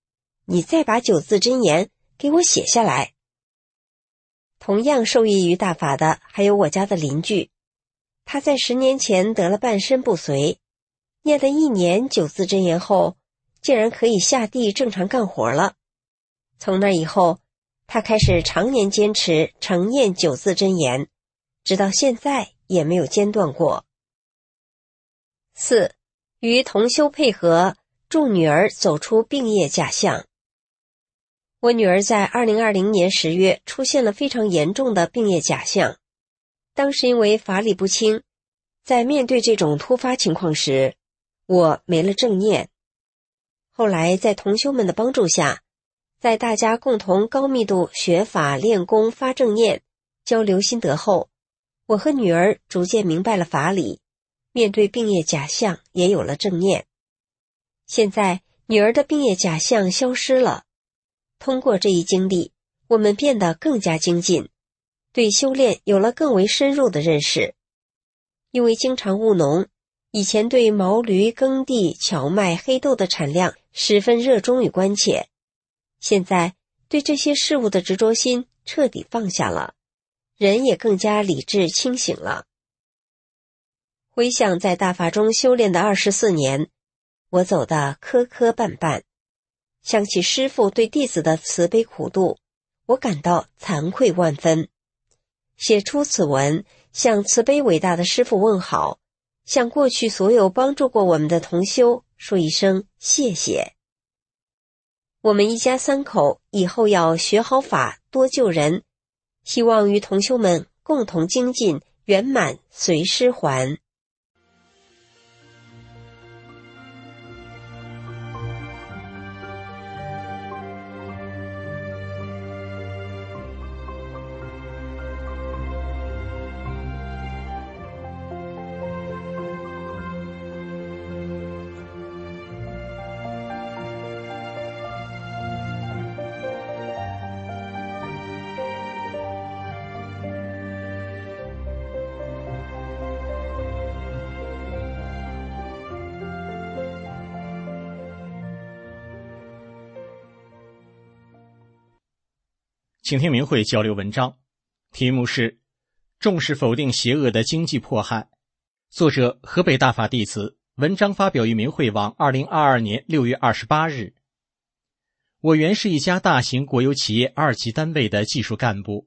你再把9字真言给我写下来。同样受益于大法的还有我家的邻居，他在10年前得了半身不遂，念了1年9字真言后，竟然可以下地正常干活了。从那以后，他开始常年坚持常念9字真言，直到现在也没有间断过。4. 与同修配合，助女儿走出病业假象。我女儿在2020年10月出现了非常严重的病业假象，当时因为法理不清，在面对这种突发情况时，我没了正念。后来在同修们的帮助下，在大家共同高密度学法练功发正念交流心得后，我和女儿逐渐明白了法理，面对病业假象也有了正念。现在女儿的病业假象消失了，通过这一经历，我们变得更加精进，对修炼有了更为深入的认识。因为经常务农，以前对毛驴、耕地、荞麦、黑豆的产量十分热衷与关切，现在对这些事物的执着心彻底放下了，人也更加理智清醒了。回想在大法中修炼的24年，我走得磕磕绊绊，想起师父对弟子的慈悲苦度，我感到惭愧万分。写出此文，向慈悲伟大的师父问好，向过去所有帮助过我们的同修说一声谢谢。我们一家3口以后要学好法，多救人，希望与同修们共同精进圆满，随师还。 请听明慧交流文章，题目是重视否定邪恶的经济迫害，作者河北大法弟子，文章发表于明慧网2022年6月28日。我原是一家大型国有企业2级单位的技术干部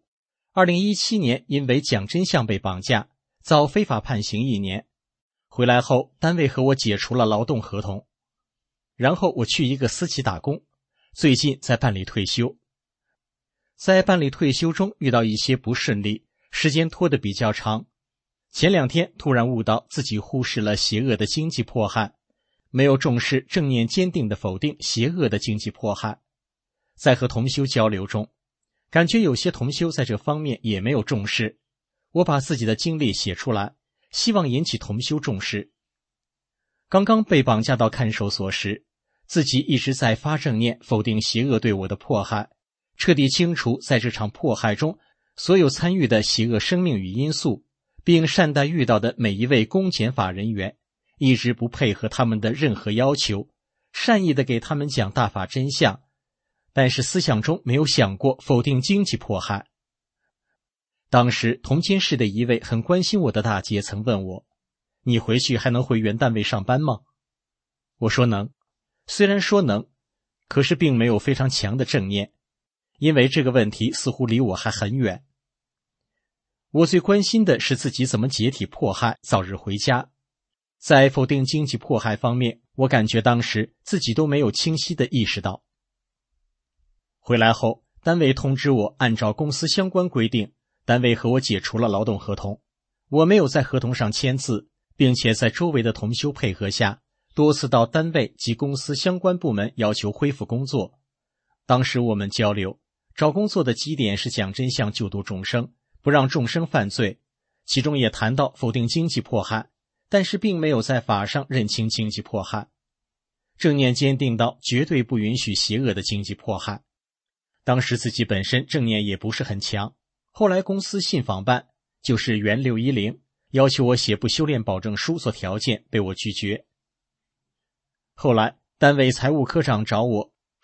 ，2017年因为讲真相被绑架，遭非法判刑1年。回来后，单位和我解除了劳动合同，然后我去一个私企打工，最近在办理退休。在办理退休中遇到一些不顺利，时间拖得比较长。前2天突然悟到自己忽视了邪恶的经济迫害，没有重视正念坚定地否定邪恶的经济迫害。在和同修交流中，感觉有些同修在这方面也没有重视。我把自己的经历写出来，希望引起同修重视。刚刚被绑架到看守所时，自己一直在发正念否定邪恶对我的迫害，彻底清除在这场迫害中所有参与的邪恶生命与因素，并善待遇到的每一位公检法人员，一直不配合他们的任何要求，善意地给他们讲大法真相，但是思想中没有想过否定经济迫害。当时同监室的一位很关心我的大姐曾问我，你回去还能回原单位上班吗？我说能，虽然说能，可是并没有非常强的正念，因为这个问题似乎离我还很远。我最关心的是自己怎么解体迫害，早日回家。在否定经济迫害方面，我感觉当时自己都没有清晰地意识到。回来后，单位通知我按照公司相关规定，单位和我解除了劳动合同。我没有在合同上签字，并且在周围的同修配合下，多次到单位及公司相关部门要求恢复工作。当时我们交流，找工作的基点是讲真相，救度众生，不让众生犯罪，其中也谈到否定经济迫害，但是并没有在法上认清经济迫害。正念坚定到绝对不允许邪恶的经济迫害。当时自己本身正念也不是很强，后来公司信访办，就是原610，要求我写部修炼保证书做条件，被我拒绝。后来单位财务科长找我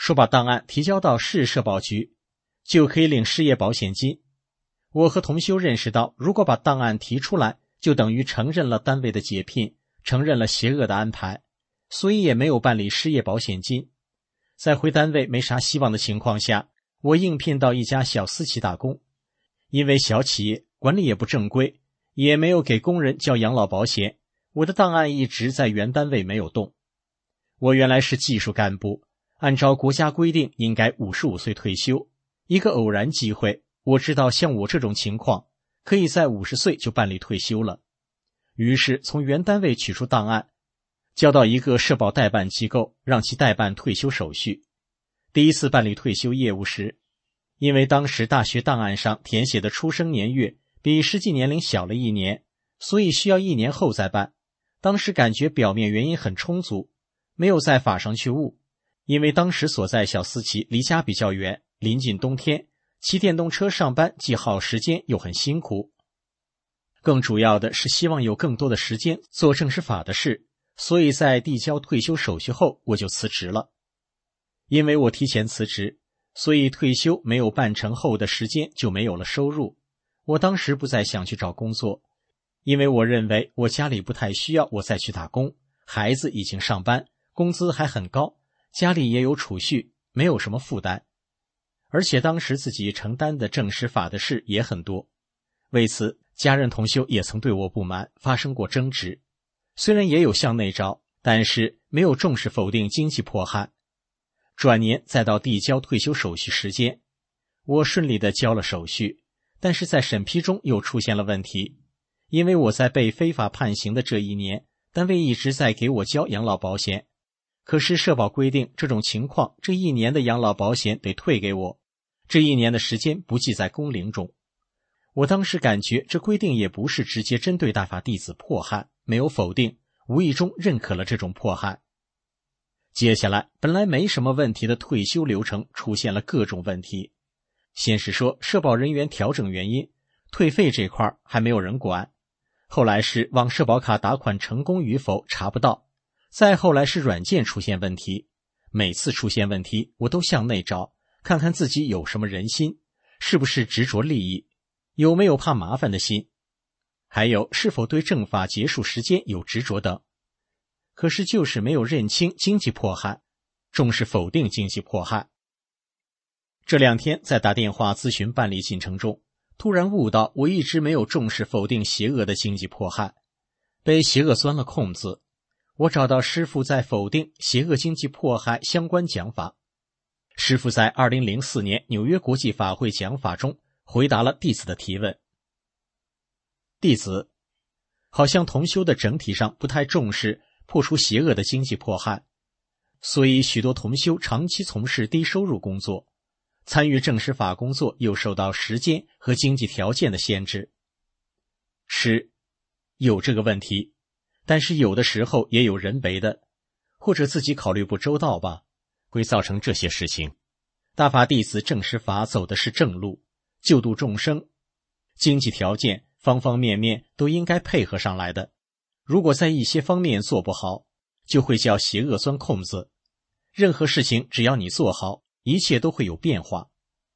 说把档案提交到市社保局，就可以领失业保险金。我和同修认识到，如果把档案提出来，就等于承认了单位的解聘，承认了邪恶的安排，所以也没有办理失业保险金。在回单位没啥希望的情况下，我应聘到一家小私企打工。因为小企业管理也不正规，也没有给工人交养老保险，我的档案一直在原单位没有动。我原来是技术干部，按照国家规定应该55岁退休。一个偶然机会，我知道像我这种情况，可以在50岁就办理退休了。于是从原单位取出档案，交到一个社保代办机构，让其代办退休手续。第一次办理退休业务时，因为当时大学档案上填写的出生年月比实际年龄小了1年，所以需要1年后再办。当时感觉表面原因很充足，没有在法上去悟。因为当时所在小私企离家比较远，临近冬天，骑电动车上班既耗时间又很辛苦。更主要的是希望有更多的时间做正式法的事，所以在递交退休手续后我就辞职了。因为我提前辞职，所以退休没有办成后的时间就没有了收入。我当时不再想去找工作，因为我认为我家里不太需要我再去打工，孩子已经上班，工资还很高，家里也有储蓄，没有什么负担。而且当时自己承担的正式法的事也很多，为此家人同修也曾对我不满，发生过争执。虽然也有向内招，但是没有重视否定经济迫害。转年再到递交退休手续时间，我顺利地交了手续，但是在审批中又出现了问题。因为我在被非法判刑的这1年，单位一直在给我交养老保险，可是社保规定这种情况，这1年的养老保险得退给我，这1年的时间不记在工龄中。我当时感觉这规定也不是直接针对大法弟子迫害，没有否定，无意中认可了这种迫害。接下来本来没什么问题的退休流程出现了各种问题。先是说社保人员调整原因，退费这块还没有人管，后来是往社保卡打款成功与否查不到，再后来是软件出现问题。每次出现问题我都向内找，看看自己有什么人心，是不是执着利益，有没有怕麻烦的心，还有是否对正法结束时间有执着等。可是就是没有认清经济迫害，重视否定经济迫害。这2天在打电话咨询办理进程中，突然悟到我一直没有重视否定邪恶的经济迫害，被邪恶钻了空子。我找到师父在否定邪恶经济迫害相关讲法。师父在2004年纽约国际法会讲法中回答了弟子的提问。弟子，好像同修的整体上不太重视破除邪恶的经济迫害，所以许多同修长期从事低收入工作，参与正式法工作又受到时间和经济条件的限制。是，有这个问题，但是有的时候也有人为的，或者自己考虑不周到吧，会造成这些事情。大法弟子正式法走的是正路，救度众生，经济条件方方面面都应该配合上来的。如果在一些方面做不好，就会叫邪恶钻空子。任何事情只要你做好，一切都会有变化。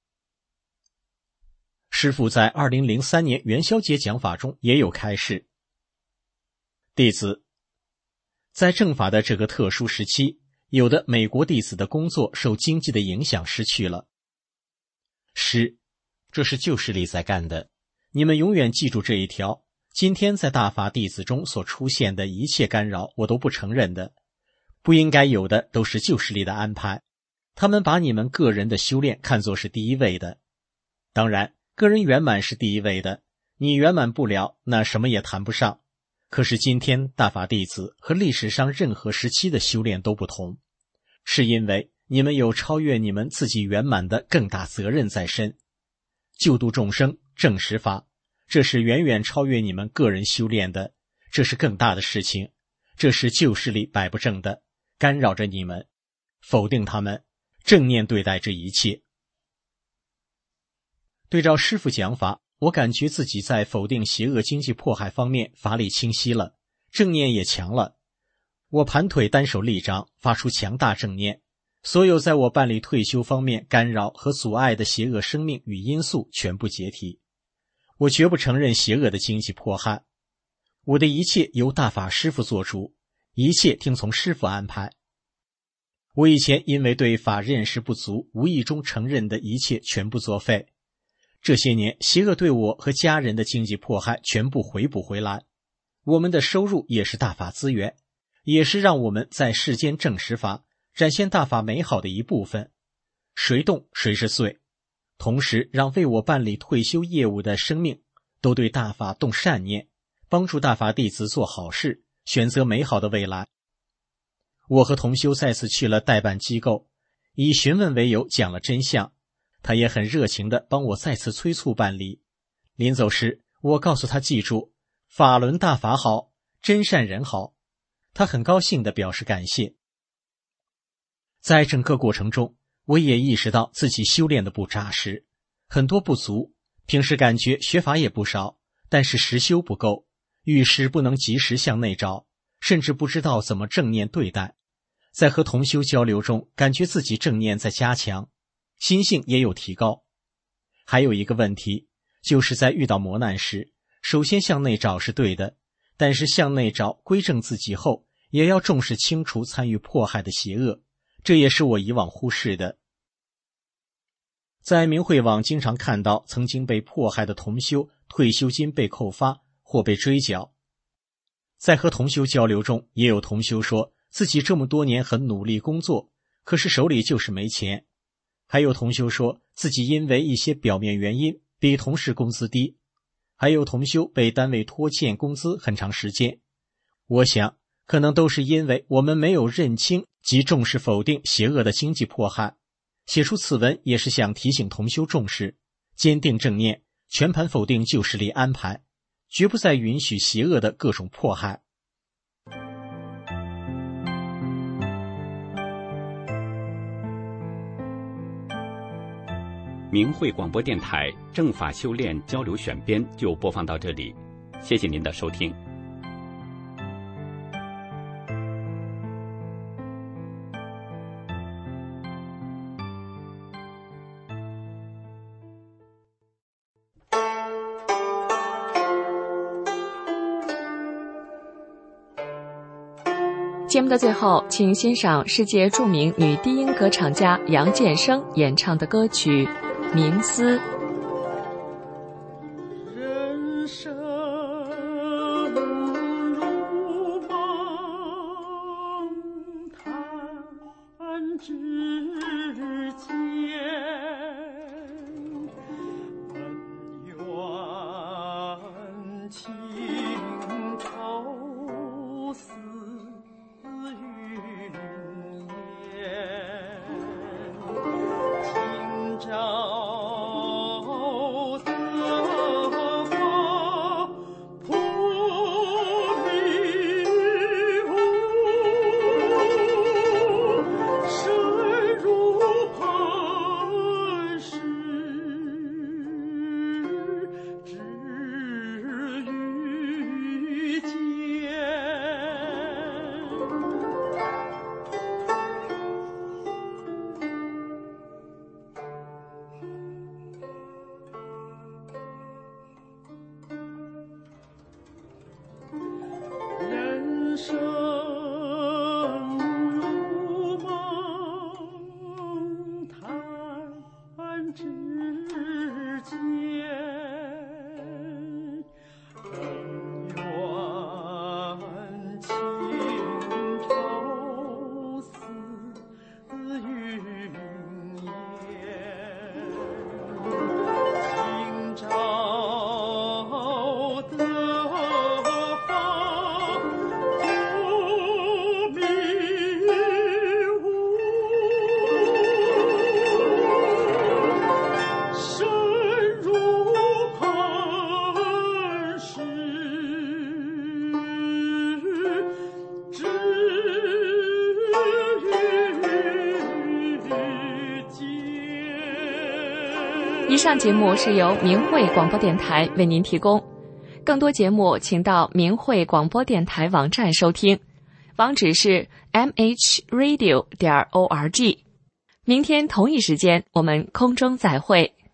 师父在2003年元宵节讲法中也有开示。弟子，在正法的这个特殊时期，有的美国弟子的工作受经济的影响失去了。是，这是旧势力在干的，你们永远记住这一条。今天在大法弟子中所出现的一切干扰，我都不承认的，不应该有的都是旧势力的安排。他们把你们个人的修炼看作是第一位的，当然个人圆满是第一位的，你圆满不了，那什么也谈不上。可是今天大法弟子和历史上任何时期的修炼都不同，是因为你们有超越你们自己圆满的更大责任在身。救度众生，正实法，这是远远超越你们个人修炼的，这是更大的事情，这是旧势力摆不正的，干扰着你们，否定他们，正念对待这一切。对照师父讲法，我感觉自己在否定邪恶经济迫害方面法力清晰了，正念也强了。我盘腿单手立掌，发出强大正念， 所有在我办理退休方面干扰和阻碍的邪恶生命与因素全部解体。我绝不承认邪恶的经济迫害。我的一切由大法师父做主，一切听从师父安排。我以前因为对法认识不足，无意中承认的一切全部作废。这些年，邪恶对我和家人的经济迫害全部回补回来。我们的收入也是大法资源，也是让我们在世间证实法，展现大法美好的一部分。谁动谁是罪，同时让为我办理退休业务的生命都对大法动善念，帮助大法弟子做好事，选择美好的未来。我和同修再次去了代办机构，以询问为由讲了真相，他也很热情地帮我再次催促办理。临走时，我告诉他记住，法轮大法好，真善人好。他很高兴地表示感谢。在整个过程中，我也意识到自己修炼的不扎实，很多不足，平时感觉学法也不少，但是实修不够，遇事不能及时向内找，甚至不知道怎么正念对待。在和同修交流中，感觉自己正念在加强，心性也有提高。还有一个问题，就是在遇到磨难时，首先向内找是对的，但是向内找归正自己后，也要重视清除参与迫害的邪恶，这也是我以往忽视的。在明慧网经常看到曾经被迫害的同修退休金被扣发或被追缴。在和同修交流中，也有同修说自己这么多年很努力工作，可是手里就是没钱。还有同修说自己因为一些表面原因比同事工资低。还有同修被单位拖欠工资很长时间。我想可能都是因为我们没有认清及重视否定邪恶的经济迫害。写出此文也是想提醒同修重视，坚定正念，全盘否定旧势力安排，绝不再允许邪恶的各种迫害。 明慧广播电台正法修炼交流选编就播放到这里，谢谢您的收听。 节目的最后，请欣赏世界著名女低音歌唱家杨建生演唱的歌曲《冥思》。 人生如梦，弹指间，恩怨情仇似云烟，今朝以上节目是由明慧广播电台为您提供，更多节目请到明慧广播电台网站收听，网址是mhradio.org。 明天同一时间，我们空中再会。